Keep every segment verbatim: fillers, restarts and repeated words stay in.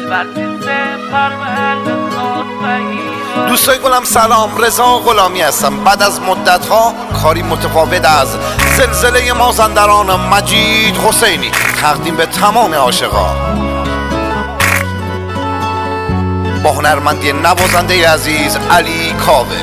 دوستای گلم سلام، رضا غلامی هستم. بعد از مدت ها کاری متفاوت از زلزله مازندران مجید حسینی تقدیم به تمام عاشقا با هنرمندی نوازنده عزیز علی کاوه.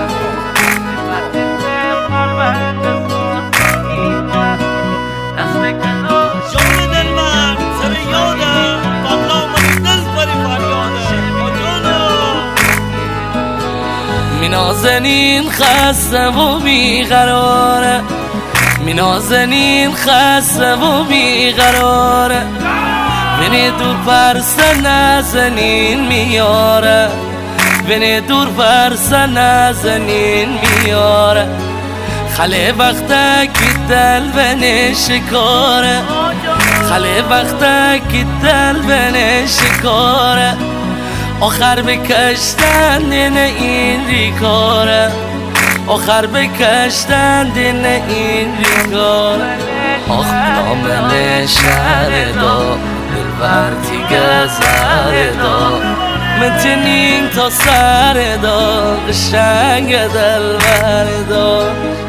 نازنین خسته و بیقراره، می نازنین خسته و بیقراره، بینی دور پرسه نازنین میاره، بینی دور پرسه نازنین میاره، خلی وقتا کی دل بینی شکاره، خلی وقتا کی دل بینی شکاره، آخر بکشتن دین این ریکاره، آخر بکشتن دین این ریکاره. آخ نامن شهر دا دلبرتی گذر دا متنین تا سر دا قشنگ دلبر دا.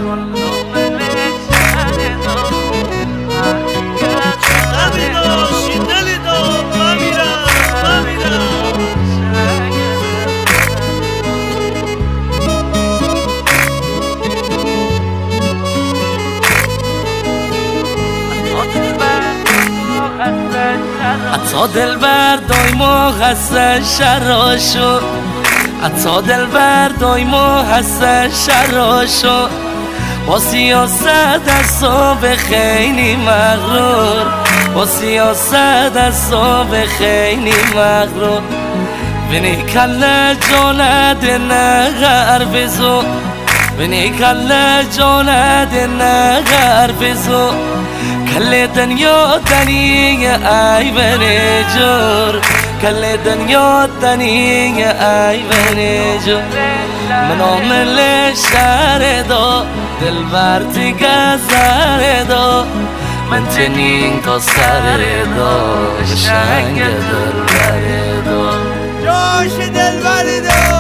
عطا دلبر دایما هست شراشو، عطا دلبر دایما هست شراشو، با سیاست از صبح خیلی مغرور، با سیاست از صبح خیلی مغرور، بینی کل جاند نغر بزو، بینی کل جاند نغر بزو، کل دنیا دنی ای بنی جور، کل دنیا دنی ای بنی جور. من آمل شهر دا دلبرتی گذر دا، من تنین تا سر دا قشنگ دلبر دا، جوش دلبر دا.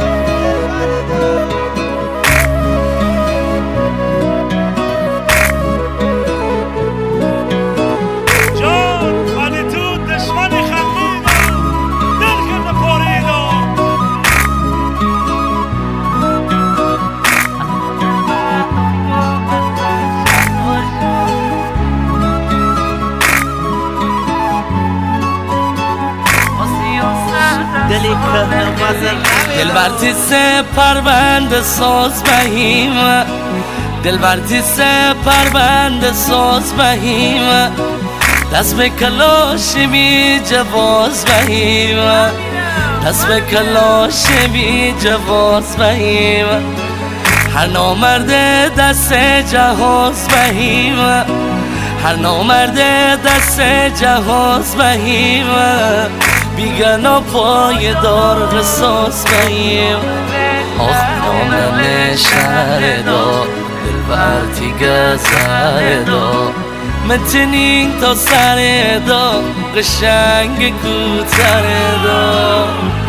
دلبرتی سه پرونده ساز بهیمه، دلبرتی سه پرونده ساز بهیمه، دست به کلاش بی جواز بهیمه، دست به کلاش بی جواز بهیمه، هر نامرده دست جهاز بهیمه، هر نامرده دست جهاز بهیمه، بیگنا پای دار قصاص بهیم. آخ نامن شهر دا دلبرتی گذر دا، متنین تا سر دا قشنگ کوتر دا.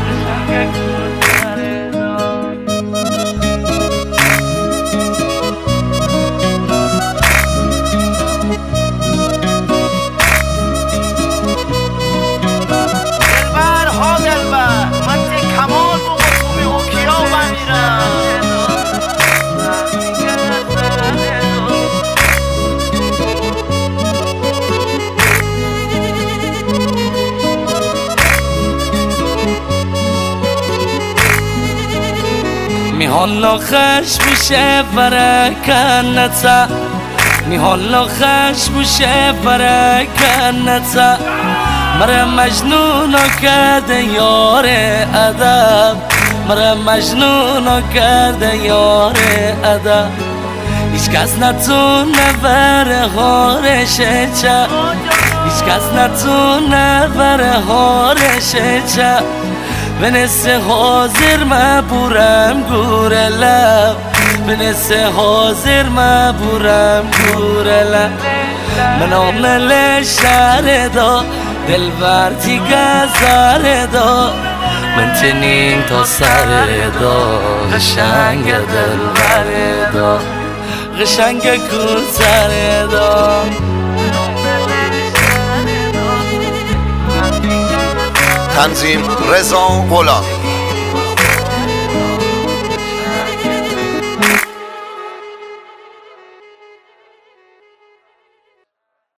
میحالا خش بشه برکنتا، میحالا خش بشه برکنتا، مرا مجنون کرده یار ادب، مرا مجنون کرده یار ادب، هیچ کس نتونه بره هارش چه، هیچ کس نتونه بره هارش چه، بنسه حاضر مبورم گوره لب، بنسه حاضر مبورم گوره لب. من آمل شهر دا دلبر دیگه زره دا من تنین تا سر دا قشنگ دلبر دا قشنگ کن سر دا تنظیم رضا غلامی.